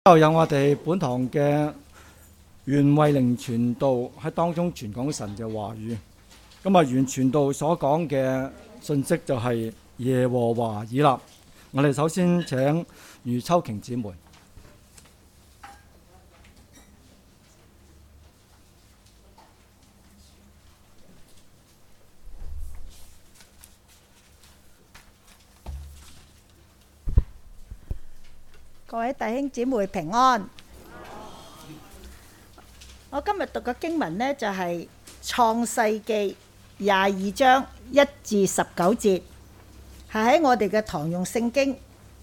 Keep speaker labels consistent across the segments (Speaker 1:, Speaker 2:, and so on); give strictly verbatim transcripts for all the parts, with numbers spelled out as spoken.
Speaker 1: 又有我哋本堂嘅袁慧玲傳道喺當中傳講神嘅話語。咁啊，袁傳道所講嘅信息就係耶和華以勒。我哋首先請余秋瓊姊妹。
Speaker 2: 各位弟兄姊妹平安。我今日讀嘅經文呢，就係創世記廿二章一至十九節，係喺我哋嘅堂用聖經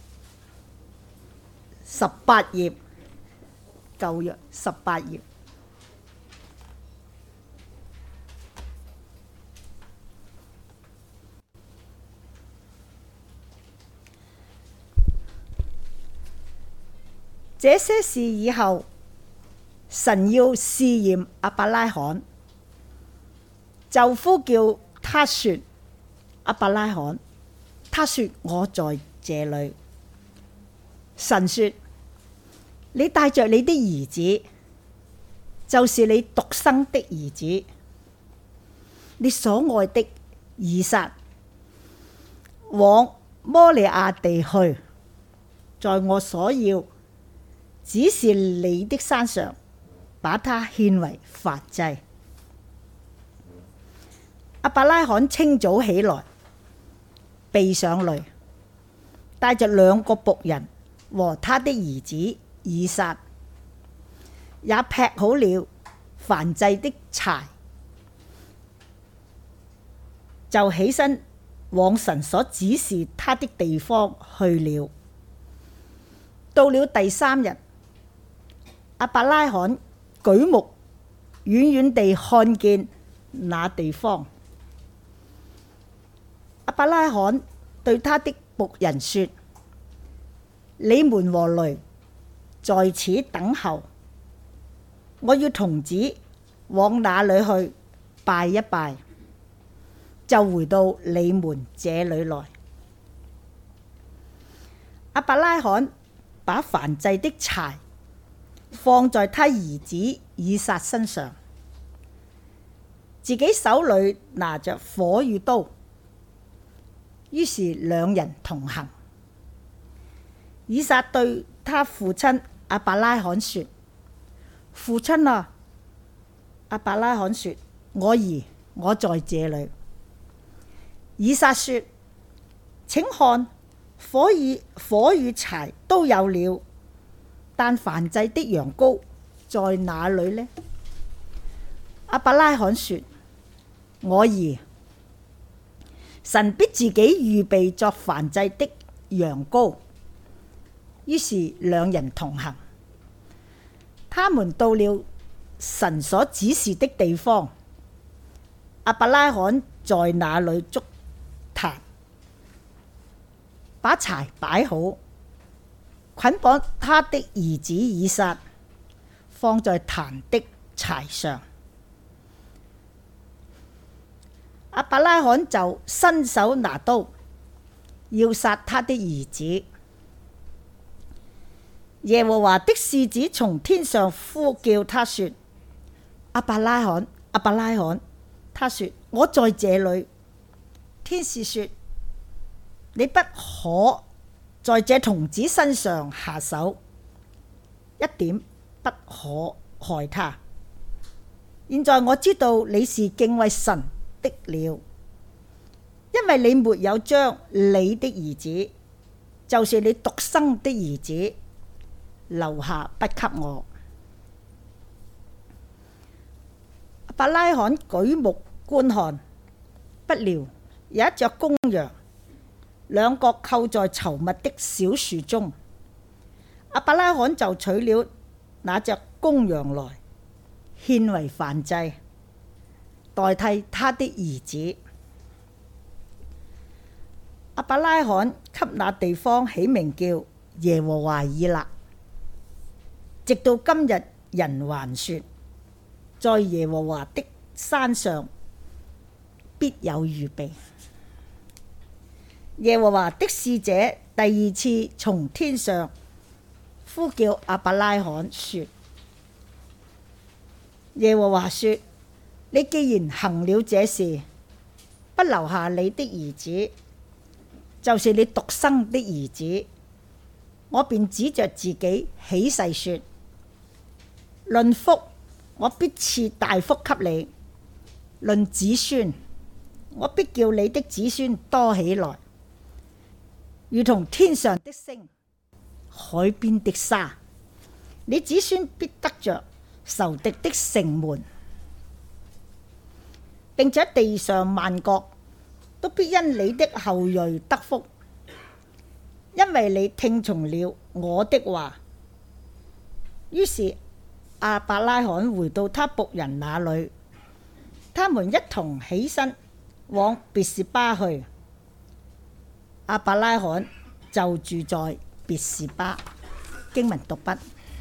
Speaker 2: 十八頁，舊約十八頁。這些事以後，神要試驗亞伯拉罕，就呼叫他說：亞伯拉罕。他說：我在這裏。神說：你帶着你的兒子，就是你獨生的兒子，你所愛的以撒，往摩利亞地去，在我所要指示你的山上，把他獻為燔祭。亞伯拉罕清早起來，備上驢，帶着兩個僕人和他的兒子以撒，也劈好了燔祭的柴，就起身往神所指示他的地方去了。到了第三日，亞伯拉罕舉目遠遠地看見那地方。亞伯拉罕對他的僕人說：你們和驢在此等候，我要童子往那裏去拜一拜，就回到你們這裏來。亞伯拉罕把燔祭的柴放在他兒子以撒身上，自己手裏拿着火與刀，於是兩人同行。以撒對他父親亞伯拉罕說：父親啊！亞伯拉罕說：我兒，我在這裏。以撒說：請看，火與火與柴都有了，但燔祭的羊羔在哪裏呢？亞伯拉罕說：我兒，神必自己預備作燔祭的羊羔。於是兩人同行，他們到了神所指示的地方。亞伯拉罕在那裏築壇，把柴擺好，捆綁他的兒子以撒，放在壇的柴上。亞伯拉罕就伸手拿刀，要殺他的兒子。耶和華的使者從天上呼叫他說：亞伯拉罕，亞伯拉罕。他說：我在這裏。天使說：你不可在這童子身上下手，一點不可害他。現在我知道你是敬畏神的了，因為你沒有將你的兒子，就是你獨生的兒子，留下不給我。亞伯拉罕舉目觀看，不料有一隻公羊，兩角扣在稠密的小樹中。亞伯拉罕就取了那隻公羊來，獻為燔祭，代替他的兒子。亞伯拉罕給那地方起名叫耶和華以勒。直到今日，人還說，在耶和華的山上必有預備。耶和華的使者第二次從天上呼叫亞伯拉罕說：耶和華說，你既然行了這事，不留下你的兒子，就是你獨生的兒子，我便指着自己起誓說：論福，我必賜大福給你；論子孫，我必叫你的子孫多起來，如同天上的星、海邊的沙。你子孫必得着仇敵的城門，並且地上萬國都必因你的後裔得福，因為你聽從了我的話。於是亞伯拉罕回到他僕人那裏，他們一同起身往別是巴去。亞伯拉罕就住在別是巴。經文讀畢。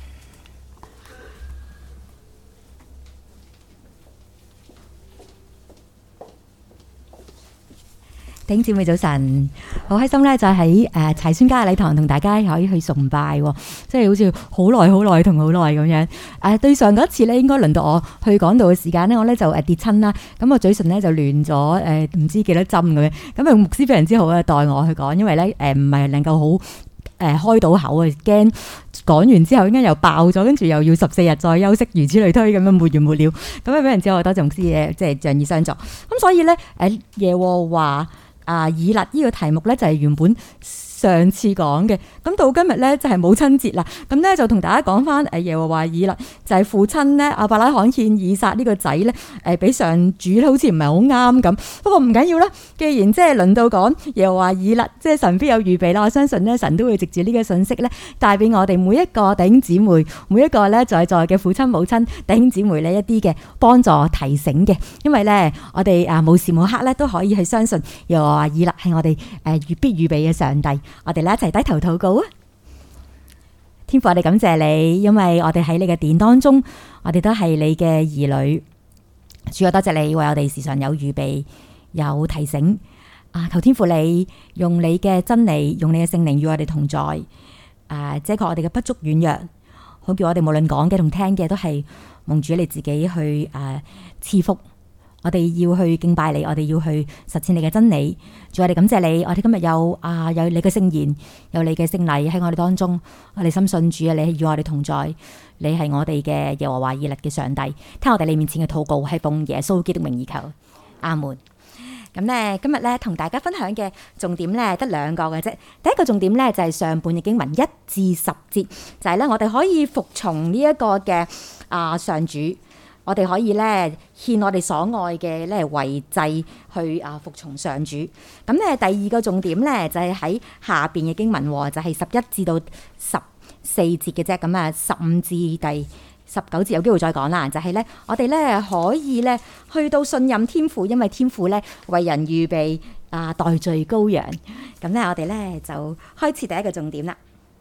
Speaker 3: 弟兄姊妹早晨，好開心咧，就喺誒柴宣家嘅禮堂同大家可以去崇拜，即係好似好耐好耐同好耐咁樣。誒對上嗰一次咧，應該輪到我去講道嘅時間咧，我咧就誒跌親啦，咁我嘴唇咧就亂咗誒唔知幾多針咁樣。咁啊牧師非常之好啊，代我去講，因為咧誒唔係能夠好誒開到口啊，驚講完之後應該又爆咗，跟住又要十四日再休息，如此類推咁樣沒完沒了。咁啊非常之好，多謝牧師嘅即係仗義相助。咁所以咧誒耶和華啊，以勒呢個題目咧就係原本上次講嘅，咁到今日咧就係母親節啦，咁咧就同大家講翻誒耶和華以勒就係父親咧亞伯拉罕獻以撒呢個仔咧誒俾上主咧好似唔係好啱咁，不過唔緊要啦，既然即係輪到講耶和華以勒，即係神必有預備啦，我相信咧神都會藉住呢個信息咧帶俾我哋每一個弟兄姊妹，每一個咧在座嘅父親母親弟兄姊妹呢一啲嘅幫助提醒嘅，因為咧我哋啊無時無刻咧都可以去相信耶和華以勒係我哋誒預必預備嘅上帝。我哋咧一齊低頭禱告啊！天父，我哋感謝你，因為我哋喺你嘅殿當中，我哋都係你嘅兒女。主啊，多謝你為我哋時常有預備，有提醒啊！求天父你用你嘅真理，用你嘅聖靈與我哋同在，啊，遮蓋我哋嘅不足軟弱，好叫我哋無論講嘅同聽嘅都係蒙主你自己去誒賜福。我哋要去敬拜你，我哋要去實踐你嘅真理。主，我哋感謝你，我哋今日有啊有你嘅聖言，有你嘅聖禮喺我哋當中。我哋深信主啊，你係與我哋同在，你係我哋嘅耶和華以勒嘅上帝。聽我哋你面前嘅禱告，係奉耶穌基督名而求，阿門。咁咧今日咧同大家分享嘅重點咧得兩個嘅啫。第一個重點咧就係上半嘅經文一至十節，就係咧我哋可以服從呢一個嘅啊上主。我哋可以咧獻我哋所愛嘅咧為祭去啊服從上主。咁咧第二個重點咧就係喺下邊嘅經文，就係十一至到十四節嘅啫。咁啊十五至第十九節有機會再講啦。就係咧我哋咧可以咧去到信任天父，因為天父咧為人預備啊代罪羔羊。咁咧我哋咧就開始第一個重點啦，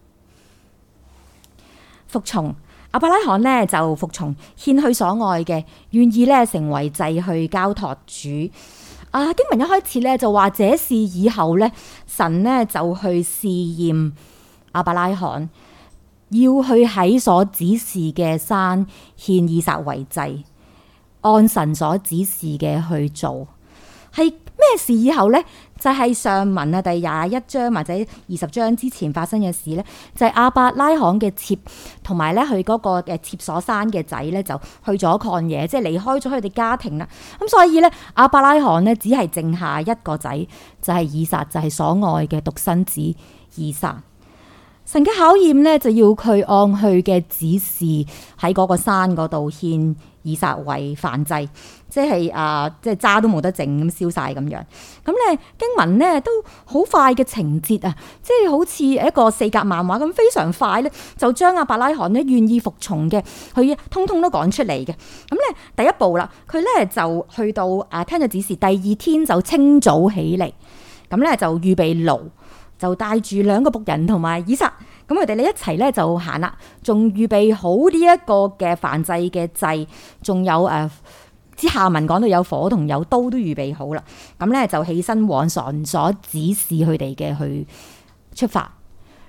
Speaker 3: 服從。亞伯拉罕咧就服從獻去所愛嘅，願意咧成為祭去交託主。啊，經文一開始咧就話，這事以後咧，神咧就去試驗亞伯拉罕，要去喺所指示嘅山獻以撒為祭，按神所指示嘅去做。係咩事以後咧？就係上文啊，第廿一章或者二十章之前發生嘅事咧，就係亞伯拉罕嘅妾同埋咧佢嗰個嘅妾所生嘅仔咧，就去咗曠野，即係離開咗佢哋家庭啦。咁所以咧，亞伯拉罕咧只係剩下一個仔，就係以撒，就係所愛嘅獨生子以撒。神嘅考驗咧，就要佢按佢嘅指示喺嗰個山嗰度獻以撒為燔祭，即係啊，即係渣都冇得剩咁燒晒咁樣。咁咧經文咧都好快嘅情節啊，即係好似一個四格漫畫咁，非常快咧就將亞伯拉罕咧願意服從嘅，佢通通都講出嚟嘅。咁咧第一步啦，佢咧就去到啊聽咗指示，第二天就清早起嚟，咁咧就預備驢，就帶住兩個僕人同埋以撒，咁佢哋咧一齊咧就行啦，仲預備好呢一個嘅燔祭嘅祭，仲有誒，之下文講到有火同有刀都預備好啦，咁咧就起身往神所指示佢哋嘅去出發。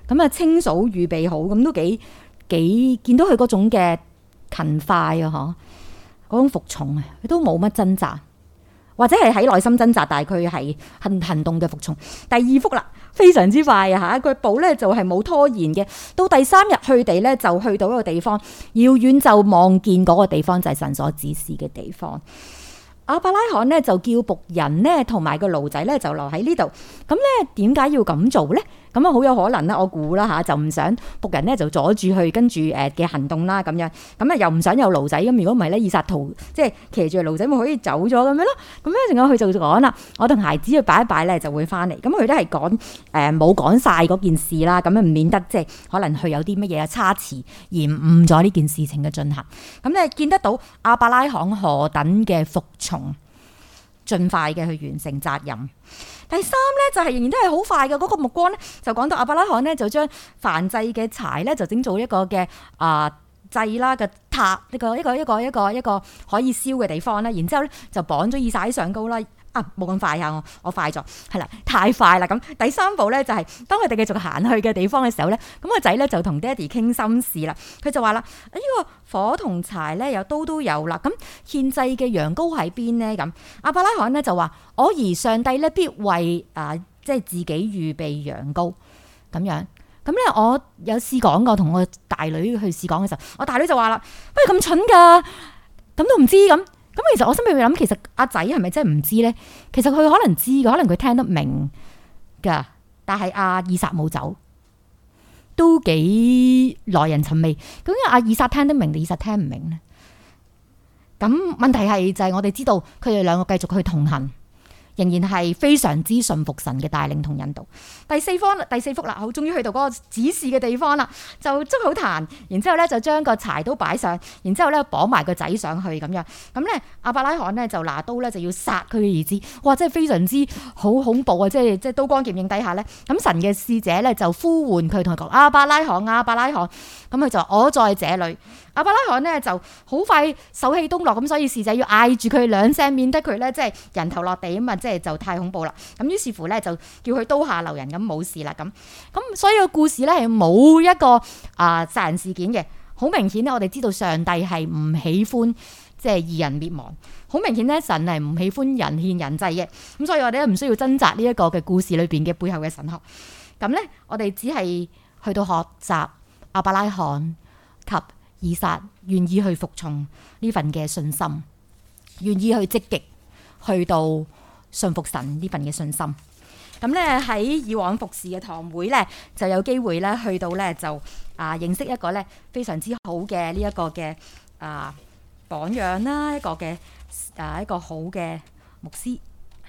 Speaker 3: 咁啊清掃預備好，咁都幾幾見到佢嗰種嘅勤快啊，嗬，嗰種服從啊，佢都冇乜掙扎，或者係喺內心掙扎，但係佢係行行動嘅服從。第二幅啦，非常之快啊嚇，佢步咧就係冇拖延嘅。到第三日去地咧，就去到一個地方，遙遠就望見嗰個地方就係神所指示嘅地方。亞伯拉罕咧就叫僕人咧同埋個驢仔咧就留喺呢度。咁咧點解要咁做咧？咁啊好有可能啦，我估啦嚇，就唔想僕人咧就阻住佢跟住誒嘅行動啦咁樣。咁啊又唔想有驢仔，咁如果唔係咧，以撒圖即係騎住驢仔咪可以走咗咁樣咯。咁咧仲有佢就講啦，我同孩子去擺一擺咧就會翻嚟。咁佢都係講誒冇講晒嗰件事啦，咁啊唔免得即係可能佢有啲乜嘢差池延誤咗呢件事情嘅進行。咁咧見得到亞伯拉罕何等嘅服從，盡快嘅去完成責任。第三咧就係、是、仍然都係好快嘅，嗰、那個目光咧就講到亞伯拉罕咧就將燔祭嘅柴咧就整做一個嘅啊祭啦嘅塔，一個一個一個一個一個可以燒嘅地方啦，然之後咧就綁咗以撒喺上高啦。啊，冇咁快啊！我我快咗，係啦，太快啦！咁第三步咧就係、是、當佢哋繼續行去嘅地方嘅時候咧，咁個仔咧就同爹哋傾心事啦。佢就話啦：呢、這個火同柴咧有刀都有啦。咁獻祭嘅羊羔喺邊呢？咁亞伯拉罕咧就話：我兒上帝咧必為啊，即係自己預備羊羔咁樣。咁咧我有試講過，同我大女去試講嘅時候，我大女就話啦：不如咁蠢㗎，咁都唔知咁。咁其實我心裏面諗，其實阿仔係咪真係唔知咧？其實佢可能知嘅，可能佢聽得明噶，但係阿以撒冇走，都幾耐人尋味。究竟阿以撒聽得明定以撒聽唔明咧？咁問題係就係我哋知道佢哋兩個繼續去同行，仍然係非常之順服神嘅帶領同引導。第四方第四幅啦，好，終於去到嗰個指示嘅地方啦，就築好壇，然之後咧就將個柴都擺上，然之後咧綁埋個仔上去咁樣。咁咧亞伯拉罕咧就拿刀咧就要殺佢嘅兒子，哇！真係非常之好恐怖啊！即係即係刀光劍影底下咧，咁神嘅使者咧就呼喚佢，同佢講：亞伯拉罕，亞伯拉罕。咁佢就話：我在這裏。亞伯拉罕咧就好快手起刀落，咁所以使者要嗌住佢兩聲，免得佢咧即係人頭落地啊嘛，即係就太恐怖啦。咁於是乎咧就叫佢刀下留人，咁冇事啦。咁咁所以個故事咧係冇一個啊殺人事件嘅。好明顯咧，我哋知道上帝係唔喜歡即係義人滅亡。好明顯咧，神係唔喜歡人獻人祭嘅。咁所以我哋都唔需要掙扎呢一個嘅故事裏邊嘅背後嘅神學。咁咧，我哋只係去到學習亞伯拉罕及以撒願意去服從呢份嘅信心，願意去積極去到信服神呢份嘅信心。咁咧喺以往服侍嘅堂會咧，就有機會咧去到咧就啊認識一個咧非常之好嘅呢一個嘅啊榜樣啦，一個嘅啊一個好嘅牧師。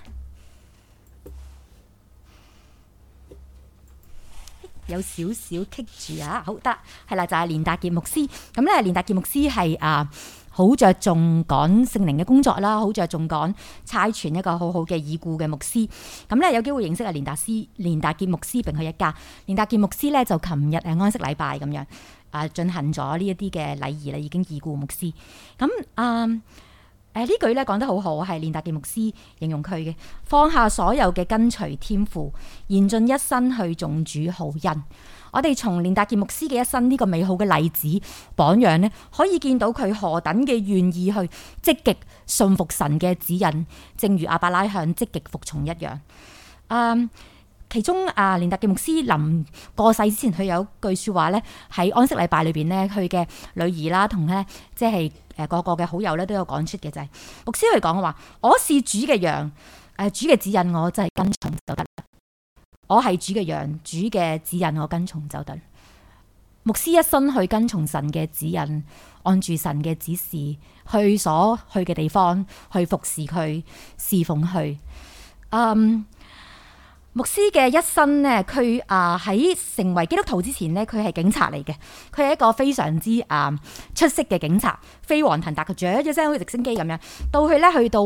Speaker 3: 有少少棘住啊，好得係啦，就係連達傑牧師。咁咧，連達傑牧師係啊，好着重講聖靈嘅工作啦，好着重講差傳一個好好嘅已故嘅牧師。咁咧有機會認識啊連達斯、連達傑牧師並佢一家。連達傑牧師咧就琴日誒安息禮拜咁樣啊進行咗呢一啲嘅禮儀啦，已經已故牧師。咁啊誒呢句咧講得好好，係連達傑牧師形容佢嘅，放下所有嘅跟隨天父，燃盡一生去種主好恩。我哋從連達傑牧師嘅一生呢個美好嘅例子榜樣咧，可以見到佢何等嘅願意去積極信服神嘅指引，正如亞伯拉罕積極服從一樣。嗯，其中啊，連達傑牧師臨過世之前，佢有句説話咧，喺安息禮拜裏邊咧，佢嘅女兒啦同咧即係誒個個嘅好友咧都有講出嘅就係、是、牧師佢講嘅話：我是主嘅羊，誒主嘅指引我真係跟從就得。我係主嘅羊，主嘅指引我跟從就得。牧師一生去跟從神嘅指引，按住神嘅指示去所去嘅地方，去服侍佢，侍奉佢。嗯，牧師嘅一生呢，佢啊喺成為基督徒之前呢，佢係警察嚟嘅，佢係一個非常之啊出色嘅警察，飛黃騰達，佢嚼一聲好似直升機咁樣。到佢咧去到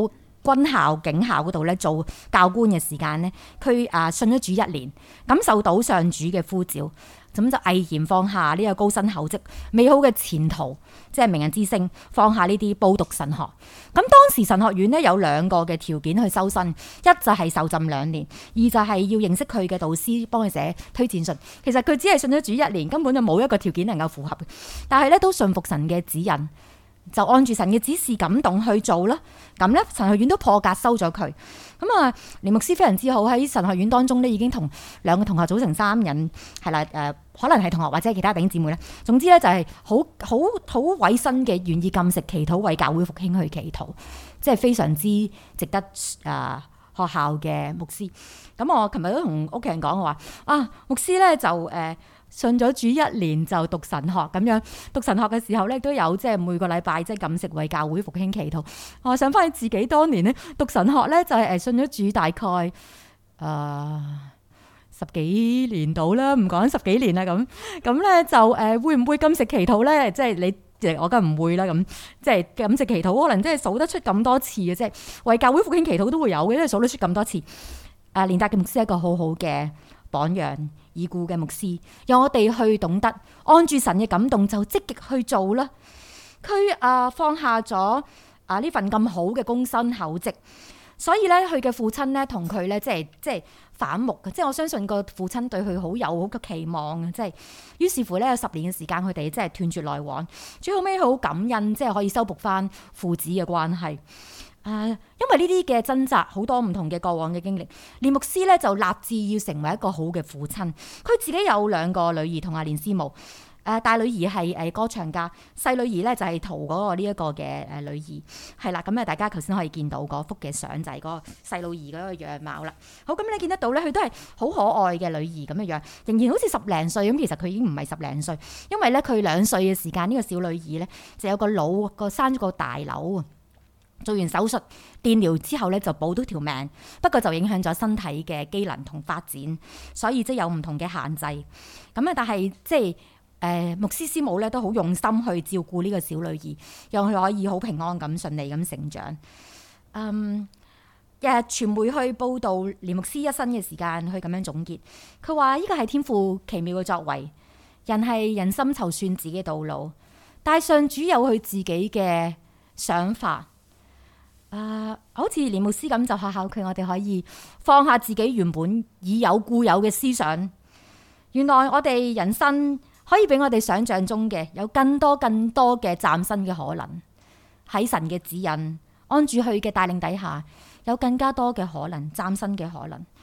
Speaker 3: 軍校警校嗰度咧做教官嘅時間咧，佢啊信咗主一年，感受到上主嘅呼召，咁就毅然放下呢個高薪厚職、美好嘅前途，即係名人之星，放下呢啲報讀神學。咁當時神學院咧有兩個嘅條件去收生，一就係受浸兩年，二就係要認識佢嘅導師，幫佢寫推薦信。其實佢只係信咗主一年，根本就冇一個條件能夠符合嘅，但係咧都信服神嘅指引。就按住神嘅指示感動去做啦，咁咧神學院都破格收咗佢。咁啊，連牧師非常之好，喺神學院當中咧已經同兩個同學組成三人，係啦，誒、呃，可能係同學或者係其他弟兄姊妹咧。總之咧就係好好好委身嘅，願意禁食祈禱，為教會復興去祈禱，即係非常之值得誒、呃、學校嘅牧師。咁我琴日都同屋企人講話，啊，牧師咧就誒。呃信咗主一年就讀神學咁樣，讀神學嘅時候咧都有即係每個禮拜即係禁食為教會復興祈禱。我想翻起自己當年咧讀神學咧就係誒信咗主大概誒、呃、十幾年到啦，唔講十幾年啦咁。咁咧就誒會唔會禁食祈禱咧？即係你我梗係唔會啦咁。即係禁食祈禱可能即係數得出咁多次嘅，即係為教會復興祈禱都會有嘅，因為數得出咁多次。誒連達嘅牧師係一個好好嘅榜樣，已故嘅牧師，讓我哋去懂得按住神嘅感動就積極去做啦。佢啊放下咗啊呢份咁好嘅工薪厚職，所以咧佢嘅父親咧同佢咧即係即係反目嘅，即係我相信個父親對佢好有好嘅期望嘅，即係於是乎咧有十年嘅時間佢哋即係斷絕來往，最後尾佢好感恩，即係可以修復翻父子嘅關係。啊，因為呢啲嘅掙扎，好多唔同嘅過往嘅經歷，連牧師咧就立志要成為一個好嘅父親。佢自己有兩個女兒同阿連師母，誒、呃、大女兒係誒歌唱家，細女兒咧就係圖嗰個呢一個嘅誒女兒，係啦。咁啊，大家頭先可以見到嗰幅嘅相就係嗰個細女兒嗰個樣貌啦。好，咁你見得到咧，佢都係好可愛嘅女兒咁嘅樣，仍然好似十零歲咁。其實佢已經唔係十零歲，因為咧佢兩歲嘅時間，呢、呢個小女兒咧就有個腦個生咗個大瘤啊。做完手術電療之後咧就保到條命，不過就影響咗身體嘅機能同發展，所以即係有唔同嘅限制。咁啊，但係即係誒牧師師母咧都好用心去照顧呢個小女兒，讓佢可以好平安咁順利咁成長。嗯，日日傳媒去報導連牧師一生嘅時間，去咁樣總結，佢話呢個係天父奇妙嘅作為，人係人心籌算自己嘅道路，但係上主有佢自己嘅想法。啊，好似連牧師咁就學校佢，我哋可以放下自己原本已有固有嘅思想。原來我哋人生可以比我哋想象中嘅有更多更多嘅嶄新嘅可能。喺神嘅指引，按住佢嘅帶領底下，有更加多嘅可能，嶄新嘅可能。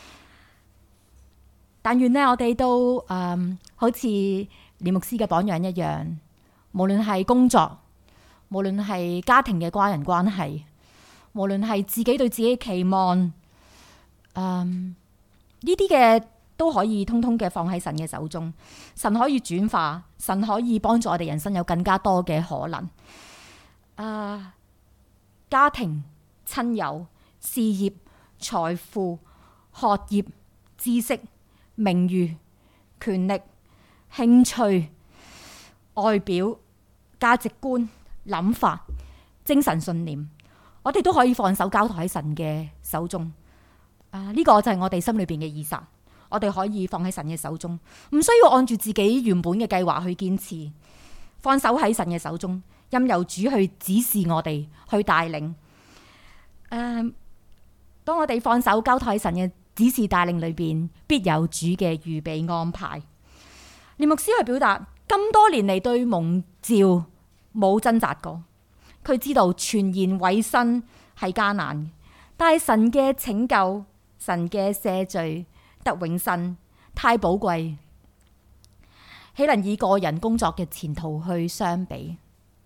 Speaker 3: 但願呢，我哋都嗯，好似連牧師嘅榜樣一樣，無論係工作，無論係家庭嘅家人關係，無論係自己對自己嘅期望，嗯，呢啲嘅都可以通通嘅放喺神嘅手中。神可以轉化，神可以幫助我哋人生有更加多嘅可能。啊，家庭、親友、事業、財富、學業、知識、名譽、權力、興趣、外表、價值觀、諗法、精神信念。我哋都可以放手交託喺神嘅手中，啊！呢個就係我哋心裏邊嘅以撒，我哋可以放喺神嘅手中，唔需要按住自己原本嘅計劃去堅持，放手喺神嘅手中，任由主去指示我哋，去帶領。誒、啊，當我哋放手交託喺神嘅指示帶領裏邊，必有主嘅預備安排。連牧師去表達咁多年嚟對蒙召冇掙扎過。佢知道全然委身係艱難，但係神嘅拯救、神嘅赦罪得永生太寶貴，豈能以個人工作嘅前途去相比？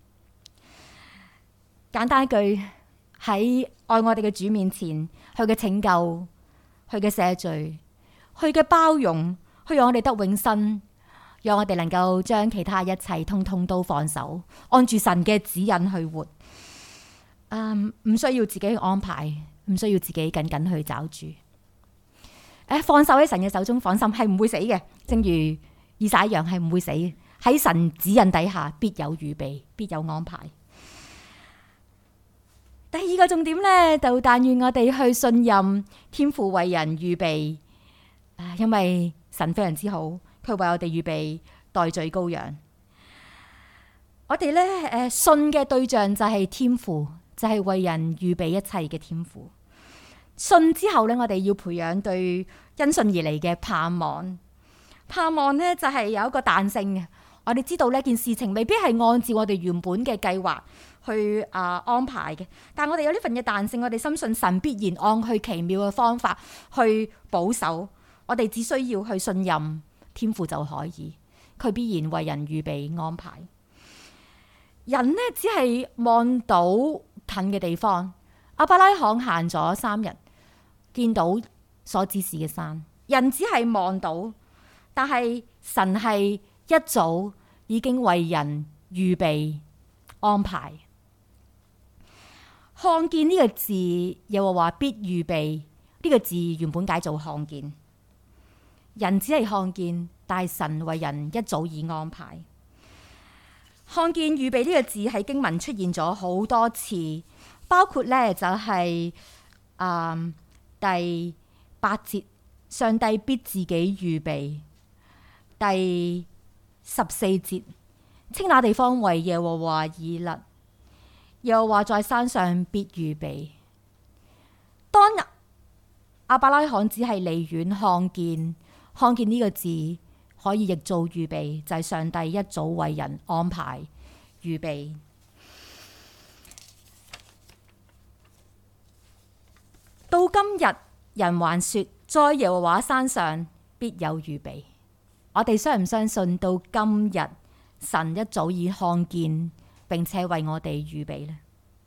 Speaker 3: 簡單一句，喺愛我哋嘅主面前，佢嘅拯救、佢嘅赦罪、佢嘅包容，去讓我哋得永生，讓我哋能夠將其他一切通通都放手，按住神嘅指引去活。嗯，唔需要自己去安排，唔需要自己緊緊去找住。誒，放手喺神嘅手中，放心係唔會死嘅。正如以撒一樣，係唔會死嘅。喺神指引底下，必有預備，必有安排。 第二個重點呢，就但願我哋去信任天父為人預備，因為神非常之好，佢為我哋預備代罪羔羊。我哋呢誒信嘅對象就係天父，就係為人預備一切嘅天父。信之後呢，我哋要培養對因信而嚟嘅盼望。盼望呢就係有一個彈性嘅。我哋知道呢件事情未必係按照我哋原本嘅計劃去啊安排嘅，但係我哋有呢份嘅彈性，我哋深信神必然按佢奇妙嘅方法去保守。我哋只需要去信任天父就可以，佢必然為人預備安排。人呢只係望到近嘅地方，亞伯拉罕行咗三日，見到所指示嘅山。人只係望到，但係神係一早已經為人預備安排。看見呢個字，又話話必預備呢個字原本解做看見。人只係看見，但係神為人一早已安排。看見預備呢個字喺經文出現咗好多次，包括呢就係、是嗯、第八節，上帝必自己預備。第十四節，稱那地方為耶和華以勒，又話在山上必預備。當亞伯拉罕只係離遠看見，看見呢個字可以譯做預備，就係、是、上帝一早為人安排預備。到今日，人還說在耶和華山上必有預備。我哋相唔相信到今日神一早已看見，並且為我哋預備呢？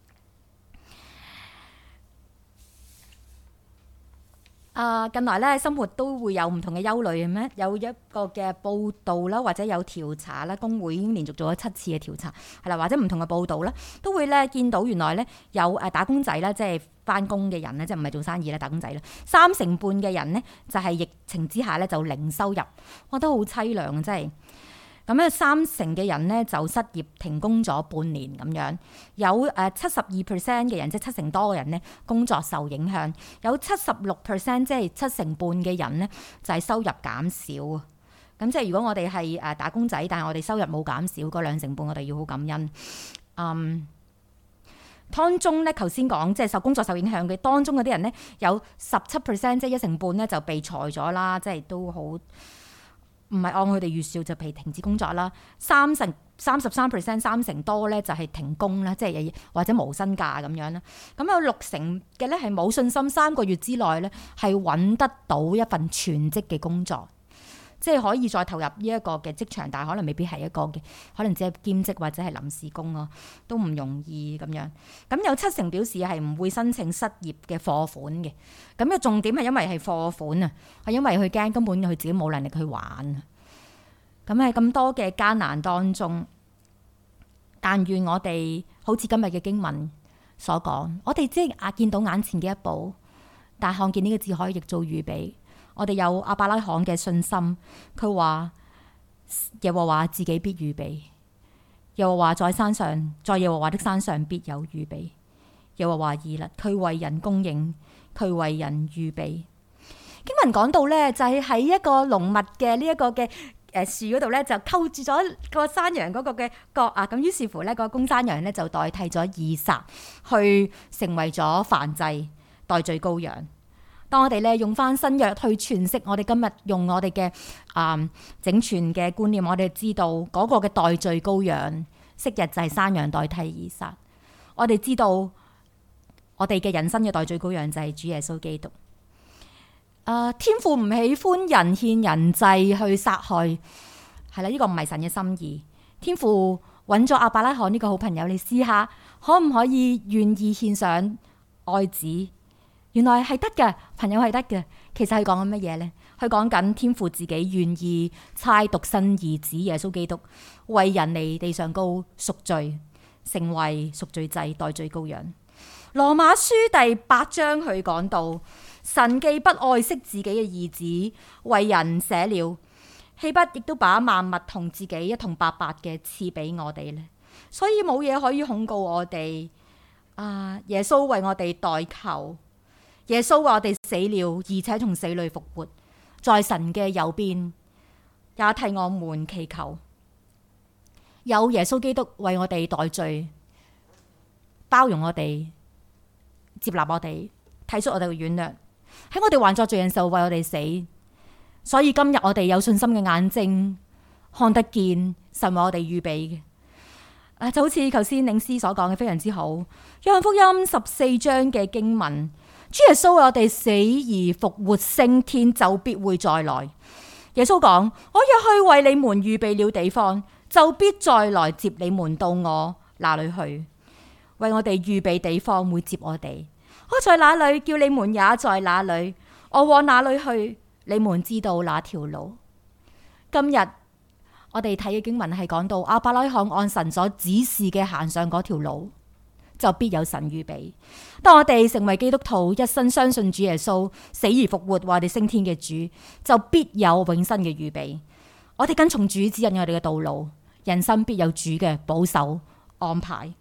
Speaker 3: 啊，近來咧生活都會有唔同嘅憂慮嘅咩？有一個嘅報道啦，或者有調查啦，工會已經連續做咗七次嘅調查，係啦，或者唔同嘅報道啦，都會咧見到原來咧有誒打工仔啦，即係翻工嘅人咧，即係唔係做生意啦，打工仔啦，三成半嘅人呢，就係疫情之下咧就零收入，我覺得好凄涼啊，真係。咁咧三成嘅人咧就失業停工咗半年咁樣，有誒七十二 percent 嘅人，即係七成多嘅人咧工作受影響，有七十六 percent 即係七成半嘅人咧就係收入減少啊。咁即係如果我哋係誒打工仔，但係我哋收入冇減少，嗰兩成半我哋要好感恩。嗯，當中咧頭先講即係受工作受影響嘅當中嗰啲人咧有十七 percent 即係一成半咧就被裁咗啦，即係都好。唔係按佢哋預算就被停止工作啦，三成三十三 percent 三成多咧就係停工啦，即係或者無薪假咁樣啦。咁有六成嘅咧係冇信心三個月之內咧係揾得到一份全職嘅工作，即係可以再投入呢一個嘅職場，但係可能未必係一個嘅，可能只係兼職或者係臨時工咯，都唔容易咁樣。咁有七成表示係唔會申請失業嘅貨款嘅。咁嘅重點係因為係貨款啊，係因為佢驚根本佢自己冇能力去還。咁喺咁多嘅艱難當中，但願我哋好似今日嘅經文所講，我哋即係眼見到眼前嘅一步，但係看見呢個字可以譯做預備。我哋有亞伯拉罕嘅信心，佢話耶和華自己必預備，耶和華在山上，在耶和華的山上必有預備。耶和華以勒，佢為人供應，佢為人預備。經文講到呢，就係喺一個濃密嘅呢一個嘅誒樹嗰度咧，就扣住咗個山羊嗰個嘅角啊！咁於是乎咧，個公山羊咧就代替咗以撒，去成為咗燔祭代罪羔羊。當我哋咧用翻新約去詮釋，我哋今日用我哋嘅啊整全嘅觀念，我哋知道嗰個嘅代罪羔羊，昔日就係山羊代替以撒。我哋知道我哋嘅人生嘅代罪羔羊就係主耶穌基督。Uh, 天父唔喜歡人獻人祭去殺害，係啦，呢個唔係神嘅心意。天父揾咗亞伯拉罕呢個好朋友，你試下可唔可以願意獻上愛子？原來係得嘅，朋友係得嘅。其實係講緊乜嘢呢？佢講緊天父自己願意差獨生兒子耶穌基督為人嚟地上高贖罪，成為贖罪祭代罪羔羊。羅馬書第八章佢講到，神既不愛惜自己嘅兒子，為人捨了，豈不亦都把萬物同自己一同白白嘅賜俾我哋呢？所以冇嘢可以控告我哋啊，耶穌為我哋代求，耶穌為我哋死了，而且從死裏復活，在神嘅右邊，也替我們祈求。有耶穌基督為我哋代罪，包容我哋，接納我哋，體恤我哋嘅軟弱，喺我哋還作罪人時候為我哋死。所以今日我哋有信心嘅眼睛看得見神為我哋預備嘅。啊，就好似頭先領詩所講嘅非常之好。約翰福音十四章嘅經文，主耶穌為我哋死而復活升天，就必會再來。耶穌講：我若去為你們預備了地方，就必再來接你們到我那裏去。為我哋預備地方會接我哋。我在哪裏，叫你們也在哪裏。我往哪裏去，你們知道那條路。今日我哋睇嘅經文係講到亞伯拉罕按神所指示嘅行上嗰條路，就必有神預備。當我哋成為基督徒，一生相信主耶穌死而復活，為我哋升天嘅主，就必有永生嘅預備。我哋跟從主指引我哋嘅道路，人生必有主嘅保守安排。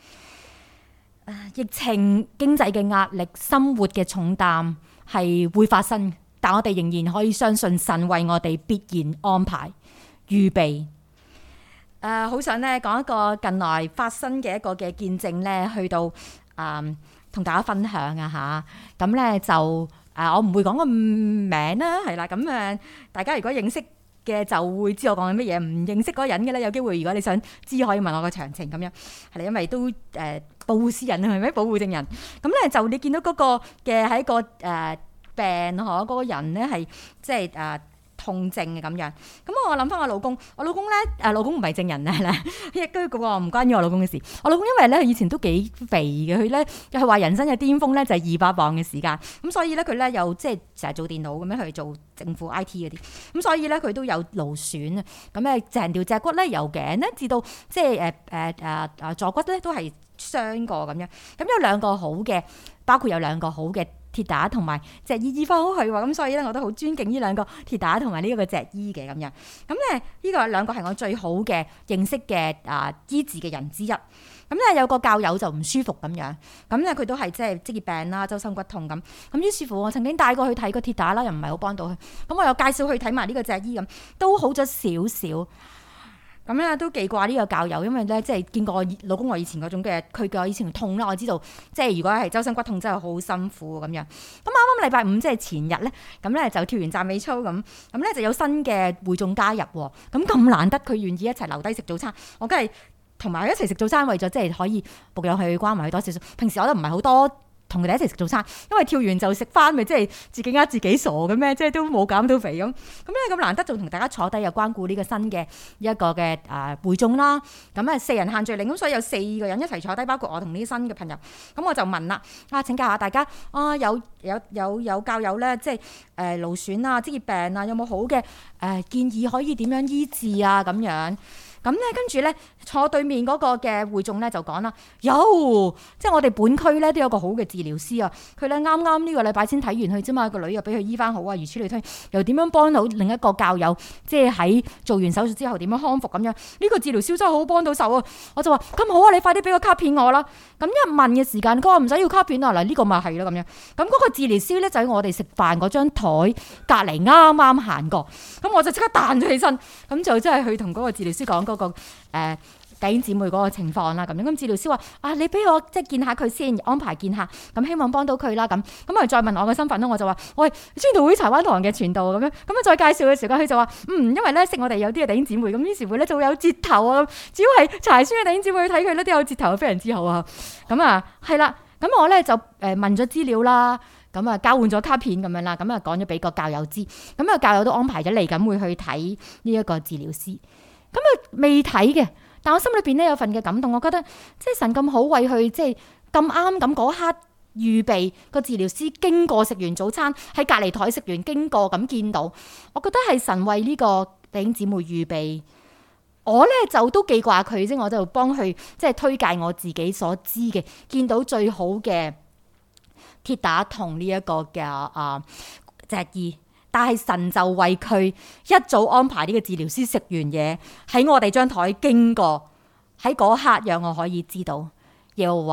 Speaker 3: 疫情、經濟嘅壓力、生活嘅重擔係會發生，但我哋仍然可以相信神為我哋必然安排預備。誒，好想咧講一個近來發生嘅一個嘅見證咧，去到誒同大家分享啊嚇。咁咧就誒，我唔會講個名啦，係啦。咁誒，大家如果認識嘅就會知我講緊乜嘢，唔認識嗰個人嘅咧，有機會如果你想知可以問我個詳情咁樣，係啦，因為都誒、呃、保護私隱啊，係咪保護證人？咁咧就你見到嗰個嘅喺個誒、呃、病嗬，嗰、那個人咧係即係誒。呃痛症嘅咁樣，咁我諗翻我老公，我老公咧誒，老公唔係證人咧，亦都嗰個唔關於我老公嘅事。我老公因為咧以前都幾肥嘅，佢咧又係話人生嘅巔峰咧就係二百磅嘅時間，咁所以咧佢咧又即係成日做電腦咁樣去做政府 I T 嗰啲，咁所以咧佢都有勞損啊，咁咧成條脊骨咧由頸咧至到即係誒誒誒誒坐骨咧都係傷過咁樣，咁有兩個好嘅，包括有兩個好嘅鐵打同埋脊醫醫翻好佢喎，咁所以咧我都好尊敬呢兩個鐵打同埋呢一個脊醫嘅咁樣。咁咧呢個兩個係我最好嘅認識嘅啊醫治嘅人之一。咁咧有個教友就唔舒服咁樣，咁咧佢都係即係職業病啦，周身骨痛咁。咁於是乎我曾經帶過去睇個鐵打啦，又唔係好幫到佢。咁我又介紹去睇埋呢個脊醫咁，都好咗少少。咁咧都記掛呢個教友，因為咧即係見過我老公我以前嗰種嘅，佢嘅以前痛啦，我知道即係如果係周身骨痛真係好辛苦咁樣。咁啱啱禮拜五即係前日咧，咁咧就跳完讚美操咁，咁咧就有新嘅會眾加入喎。咁咁難得佢願意一齊留低食早餐，我梗係同埋一齊食早餐，為咗即係可以牧養佢關埋佢多少少。平時我都唔係好多同佢哋一齊食早餐，因為跳完就食翻，咪即係自己呃自己傻嘅咩？即係都冇減到肥咁。咁咧咁難得仲同大家坐低又關顧呢個新嘅一個嘅啊會眾啦。咁啊四人限聚令，咁所以有四個人一齊坐低，包括我同呢啲新嘅朋友。咁我就問啦，啊請教下大家啊，有有有有教友咧，即係誒勞損啊、職業病啊，有冇好嘅誒、呃、建議可以點樣醫治啊？咁樣。咁咧，跟住咧坐對面嗰個嘅會眾咧就講啦，有即係我哋本區咧都有個好嘅治療師啊，佢咧啱啱呢個禮拜先睇完佢啫嘛，個女又俾佢醫翻好啊，如此類推，又點樣幫到另一個教友，即係喺做完手術之後點樣康復咁樣？呢、這個治療師真係好幫到手啊！我就話咁好啊，你快啲俾個卡片我啦。咁一問嘅時間，佢話唔使要卡片啊，嗱、這、呢個咪係咯咁樣。咁嗰個治療師咧就喺我哋食飯嗰張台隔離啱啱行過，咁我就即刻彈咗起身，咁就真係去同嗰個治療師講。嗰、那個誒弟兄姊妹嗰個情況啦，咁樣咁治療師話啊，你俾我即係見下佢先，安排見下，咁希望幫到佢啦，咁咁啊再問我嘅身份啦，我就話喂，宣道會柴灣堂嘅傳道咁樣，咁啊再介紹嘅時候，佢就話嗯，因為咧識我哋有啲嘅弟兄姊妹，咁於是乎咧就會有折頭啊，只要係柴宣嘅弟兄姊妹去睇佢咧都有折頭，非常之好啊，咁啊係啦，咁我咧就誒問咗資料啦。咁啊，交換咗卡片咁樣啦，咁啊講咗俾個教友知，咁啊教友都安排咗嚟緊會去睇呢一個治療師。咁啊未睇嘅，但我心裏邊咧有份嘅感動，我覺得即係神咁好為佢，即係咁啱咁嗰刻預備個治療師經過食完早餐喺隔離台食完經過咁見到，我覺得係神為呢個弟兄姊妹預備。我咧就都記掛佢啫，我就幫佢即係推介我自己所知嘅，見到最好嘅鐵打同呢一個嘅啊脊醫。但係神就為佢一早安排呢個治療師食完嘢喺我哋張台經過，喺嗰刻讓我可以知道，又話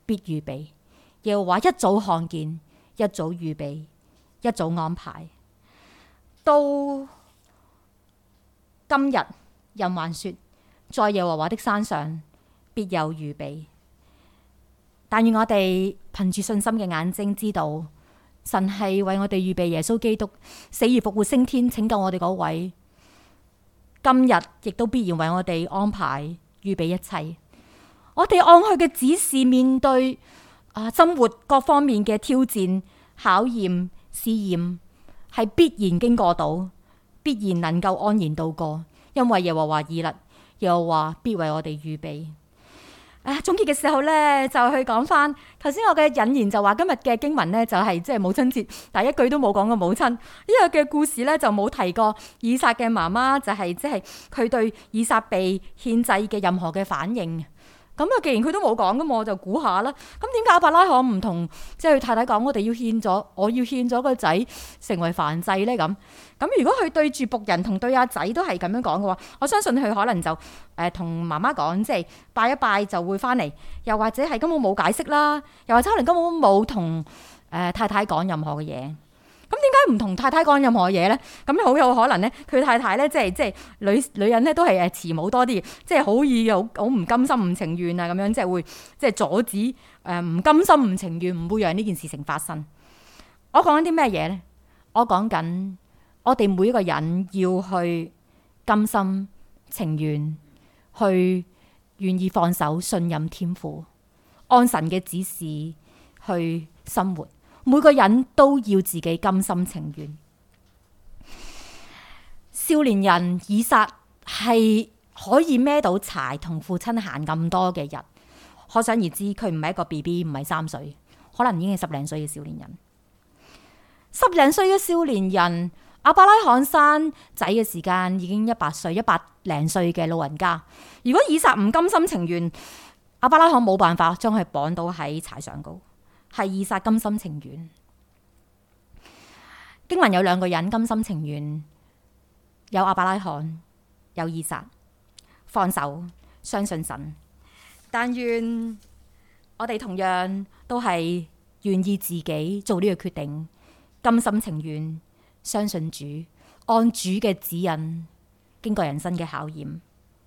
Speaker 3: 必預備。耶和華一早看見，一早預備，一早安排。到今日，人還說，在耶和華的山上必有預備。但願我哋憑住信心嘅眼睛知道，神係為我哋預備耶穌基督死而復活升天拯救我哋嗰位。今日亦都必然為我哋安排預備一切。我哋按佢嘅指示面對啊生活各方面嘅挑戰、考驗、試驗，係必然經過到，必然能夠安然度過。因為耶和華以勒，耶和華必為我哋預備。啊，總結嘅時候咧，就去講翻頭先我嘅引言，就話今日嘅經文咧就係即係母親節，但係一句都冇講過母親。呢個嘅故事咧就冇提過以撒嘅媽媽，就係即係佢對以撒被獻祭嘅任何嘅反應。咁啊，既然佢都冇講噶嘛，我就估下啦。咁點解亞伯拉罕唔同即係佢太太講，我哋要獻咗，我要獻咗個仔成為燔祭咧？咁咁如果佢對住僕人同對阿仔都係咁樣講嘅話，我相信佢可能就誒同媽媽講，即係拜一拜就會翻嚟，又或者係根本冇解釋啦，又或者可能根本冇同誒太太講任何嘅嘢。咁點解唔同太太講任何嘢咧？咁好有可能咧，佢太太咧即係即係女女人咧都係誒慈母多啲，即係好易好好唔甘心唔情願啊咁樣，即係會即係阻止誒唔甘心唔情願，唔會讓呢件事情發生。我講緊啲咩嘢咧？我講緊我哋每一個人要去甘心情願，去願意放手信任天父，按神嘅指示去生活。每個人都要自己甘心情願。少年人以撒係可以孭到柴同父親行咁多嘅日，可想而知佢唔係一個 B B， 唔係三歲，可能已經係十零歲嘅少年人。十零歲嘅少年人，亞伯拉罕生仔嘅時間已經一百歲，一百零歲嘅老人家。如果以撒唔甘心情願，亞伯拉罕冇辦法將佢綁到喺柴上高。係以撒甘心情願。經文有兩個人甘心情願，有亞伯拉罕，有以撒，放手相信神。但願我哋同樣都係願意自己做呢個決定，甘心情願相信主，按主嘅指引，經過人生嘅考驗。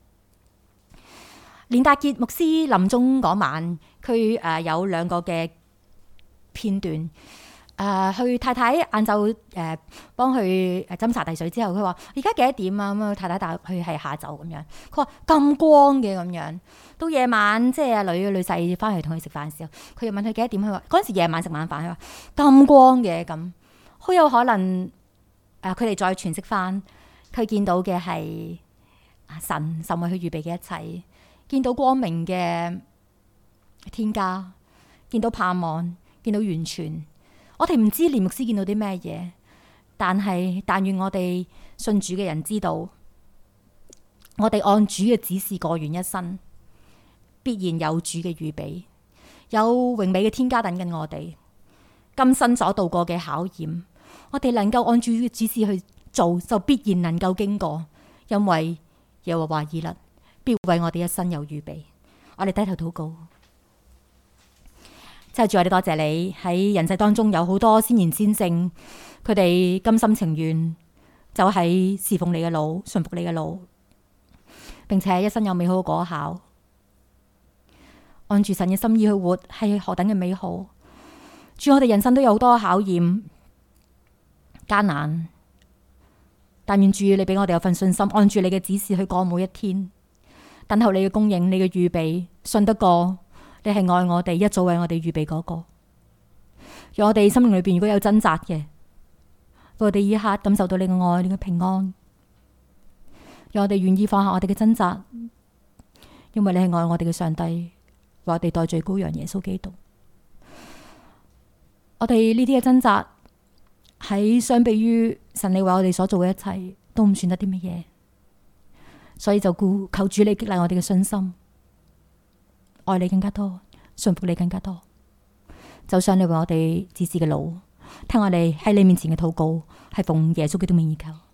Speaker 3: 連達傑牧師臨終嗰晚，佢誒有兩個嘅片段，誒、呃，佢太太晏晝誒幫佢誒斟茶遞水之後，佢話而家幾多點啊？咁啊，太太答佢係下晝咁樣。佢話咁光嘅咁樣，到夜晚即係阿女女婿翻去同佢食飯嘅時候，佢又問佢幾多點？佢話嗰陣時夜晚食晚飯，佢話咁光嘅咁，好有可能誒，佢、呃、哋再詮釋翻，佢見到嘅係神神為佢預備嘅一切，見到光明嘅天家，見到盼望。見到完全，我哋唔知連牧師見到啲咩嘢，但係但願我哋信主嘅人知道，我哋按主嘅指示過完一生，必然有主嘅預備，有榮美嘅天家等緊我哋。今生所度過嘅考驗，我哋能夠按主嘅指示去做，就必然能夠經過，因為耶和華以勒必為我哋一生有預備。我哋低頭禱告。真係主，我哋多謝你喺人世當中有好多先賢先聖，佢哋甘心情願就喺侍奉你嘅路、順服你嘅路，並且一生有美好嘅果效。按住神嘅心意去活，係何等嘅美好！主，我哋人生都有好多考驗、艱難，但願主你俾我哋有份信心，按住你嘅指示去過每一天，等候你嘅供應、你嘅預備，信得過。你係愛我哋，一早為我哋預備嗰個。讓我哋生命裏邊如果有掙扎嘅，讓我哋依刻感受到你嘅愛、你嘅平安。讓我哋願意放下我哋嘅掙扎，因為你係愛我哋嘅上帝，為我哋代罪羔羊耶穌基督。我哋呢啲嘅掙扎，喺相比於神你為我哋所做嘅一切，都唔算得啲乜嘢。所以就顧求主你激勵我哋嘅信心。愛你更加多，順服你更加多，走上你為我哋指示嘅路，聽我哋喺你面前嘅禱告，係奉耶穌基督名而求。